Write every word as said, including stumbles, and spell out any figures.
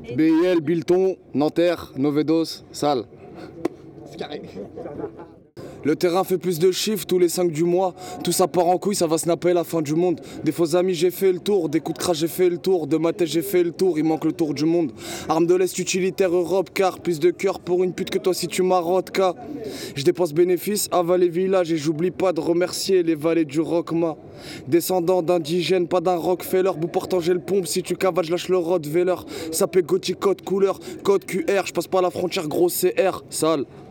B I L, Bilton, Nanterre, Novedos, Sale. C'est carré. Le terrain fait plus de chiffres tous les cinq du mois. Tout ça part en couille, ça va snapper la fin du monde. Des faux amis, j'ai fait le tour. Des coups de crash, j'ai fait le tour. De ma tête, j'ai fait le tour. Il manque le tour du monde. Arme de l'Est utilitaire Europe, car plus de cœur pour une pute que toi si tu marottes, car je dépense bénéfice, avaler village et j'oublie pas de remercier les vallées du Rockma. Descendant d'indigènes, pas d'un Rockefeller. Bout portant, j'ai le pompe. Si tu cavales, je lâche le Rottweiler. Ça paie gothique, code couleur, code Q R. Je passe pas la frontière, gros C R, sale.